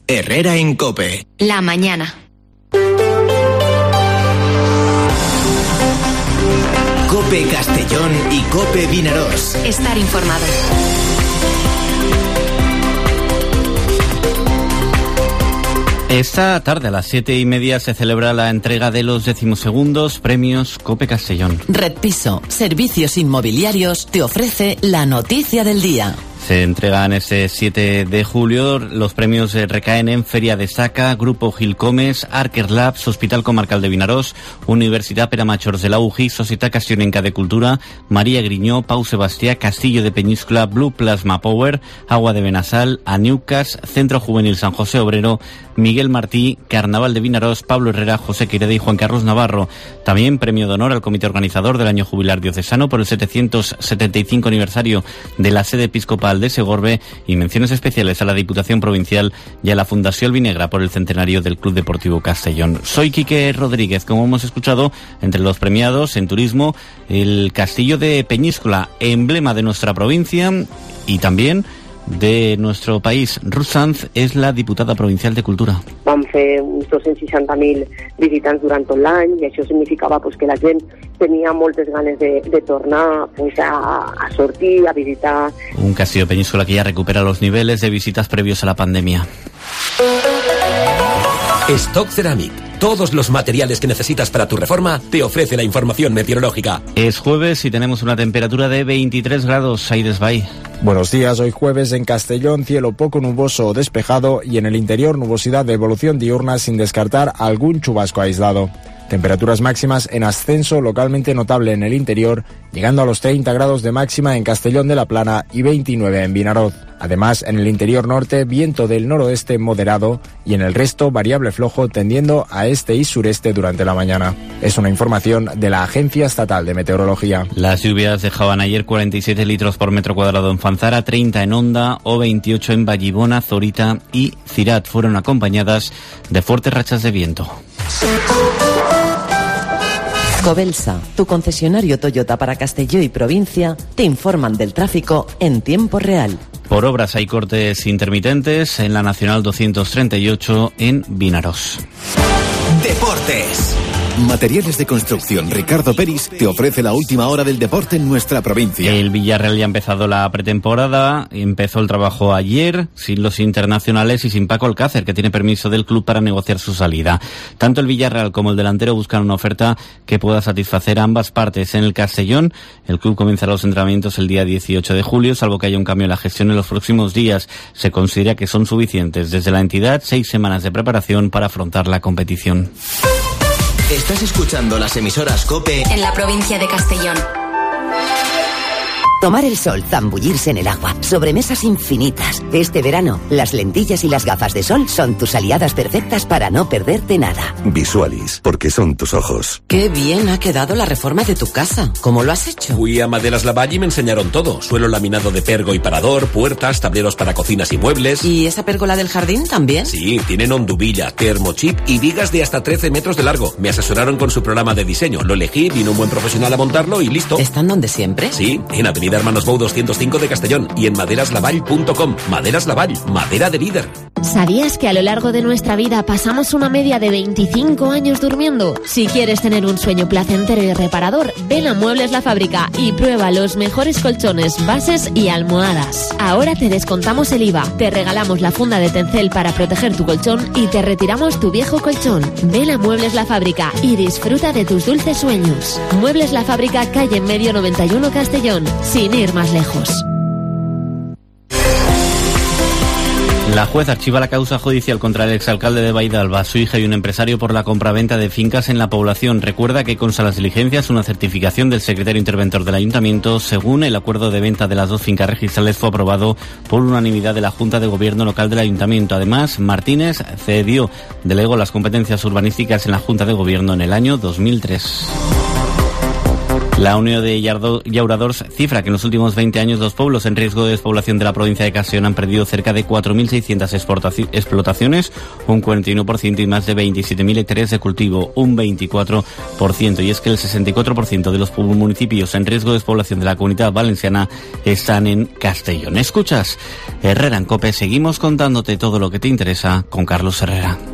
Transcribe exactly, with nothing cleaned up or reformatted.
Herrera en COPE. La mañana. COPE Castellón y COPE Vinaròs. Estar informado. Esta tarde a las siete y media se celebra la entrega de los decimosegundos premios COPE Castellón. Red Piso, servicios inmobiliarios, te ofrece la noticia del día. Se entregan este siete de julio. Los premios recaen en Feria de Saca, Grupo Gil Comes, Arker Labs, Hospital Comarcal de Vinaròs, Universitat Pere Majors de la U J I, Societat Castionenca de Cultura, María Griñó, Pau Sebastià, Castillo de Peñíscola, Blue Plasma Power, Agua de Benassal, Aniucas, Centro Juvenil San José Obrero, Miguel Martí, Carnaval de Vinaròs, Pablo Herrera, José Quireda y Juan Carlos Navarro. También premio de honor al Comité Organizador del Año Jubilar Diocesano por el setecientos setenta y cinco aniversario de la sede episcopal de Segorbe, y menciones especiales a la Diputación Provincial y a la Fundación Vinegra por el centenario del Club Deportivo Castellón. Soy Quique Rodríguez. Como hemos escuchado, entre los premiados en turismo, el Castillo de Peñíscola, emblema de nuestra provincia y también de nuestro país. Ruth Sanz és la diputada provincial de Cultura. Vam fer uns dos-cents seixanta mil visitants durant tot l'any i això significava pues, que la gent tenia moltes ganes de, de tornar pues, a, a sortir, a visitar. Un Castillo de Peñíscola que ya recupera los niveles de visitas previos a la pandemia. Stock Ceramic. Todos los materiales que necesitas para tu reforma te ofrece la información meteorológica. Es jueves y tenemos una temperatura de veintitrés grados. Aides Bay. Buenos días, hoy jueves en Castellón, cielo poco nuboso o despejado y en el interior nubosidad de evolución diurna sin descartar algún chubasco aislado. Temperaturas máximas en ascenso localmente notable en el interior, llegando a los treinta grados de máxima en Castellón de la Plana y veintinueve en Vinaròs. Además, en el interior norte, viento del noroeste moderado y en el resto variable flojo tendiendo a este y sureste durante la mañana. Es una información de la Agencia Estatal de Meteorología. Las lluvias dejaban ayer cuarenta y siete litros por metro cuadrado en Fanzara, treinta en Onda o veintiocho en Vallibona, Zorita y Cirat. Fueron acompañadas de fuertes rachas de viento. Cobelsa, tu concesionario Toyota para Castelló y provincia, te informan del tráfico en tiempo real. Por obras hay cortes intermitentes en la Nacional doscientos treinta y ocho en Vinaròs. Deportes. Materiales de construcción Ricardo Peris te ofrece la última hora del deporte en nuestra provincia. El Villarreal ya ha empezado la pretemporada, empezó el trabajo ayer, sin los internacionales y sin Paco Alcácer, que tiene permiso del club para negociar su salida. Tanto el Villarreal como el delantero buscan una oferta que pueda satisfacer a ambas partes. En el Castellón, el club comenzará los entrenamientos el día dieciocho de julio, salvo que haya un cambio en la gestión en los próximos días. Se considera que son suficientes desde la entidad seis semanas de preparación para afrontar la competición. Estás escuchando las emisoras COPE en la provincia de Castellón. Tomar el sol, zambullirse en el agua, sobremesas infinitas. Este verano, las lentillas y las gafas de sol son tus aliadas perfectas para no perderte nada. Visualis, porque son tus ojos. Qué bien ha quedado la reforma de tu casa. ¿Cómo lo has hecho? Fui a Maderas Lavalle y me enseñaron todo. Suelo laminado de pergo y parador, puertas, tableros para cocinas y muebles. ¿Y esa pérgola del jardín también? Sí, tienen onduvilla, termochip y vigas de hasta trece metros de largo. Me asesoraron con su programa de diseño. Lo elegí, vino un buen profesional a montarlo y listo. ¿Están donde siempre? Sí, en Avenida Hermanos Bou doscientos cinco de Castellón y en maderaslavall punto com. Maderas Lavall, madera de líder. ¿Sabías que a lo largo de nuestra vida pasamos una media de veinticinco años durmiendo? Si quieres tener un sueño placentero y reparador, ven a Muebles La Fábrica y prueba los mejores colchones, bases y almohadas. Ahora te descontamos el I V A, te regalamos la funda de Tencel para proteger tu colchón y te retiramos tu viejo colchón. Ven a Muebles La Fábrica y disfruta de tus dulces sueños. Muebles La Fábrica, calle en Medio noventa y uno Castellón, sin ir más lejos. La juez archiva la causa judicial contra el exalcalde de Baidalba, su hija y un empresario por la compraventa de fincas en la población. Recuerda que consta las diligencias una certificación del secretario interventor del ayuntamiento. Según el acuerdo de venta de las dos fincas registrales fue aprobado por unanimidad de la Junta de Gobierno local del ayuntamiento. Además, Martínez cedió, delegó las competencias urbanísticas en la Junta de Gobierno en el año dos mil tres. La Unión de Llauradors cifra que en los últimos veinte años los pueblos en riesgo de despoblación de la provincia de Castellón han perdido cerca de cuatro mil seiscientas explotaciones, un cuarenta y uno por ciento, y más de veintisiete mil hectáreas de cultivo, un veinticuatro por ciento. Y es que el sesenta y cuatro por ciento de los municipios en riesgo de despoblación de la Comunidad Valenciana están en Castellón. Escuchas Herrera en COPE, seguimos contándote todo lo que te interesa con Carlos Herrera.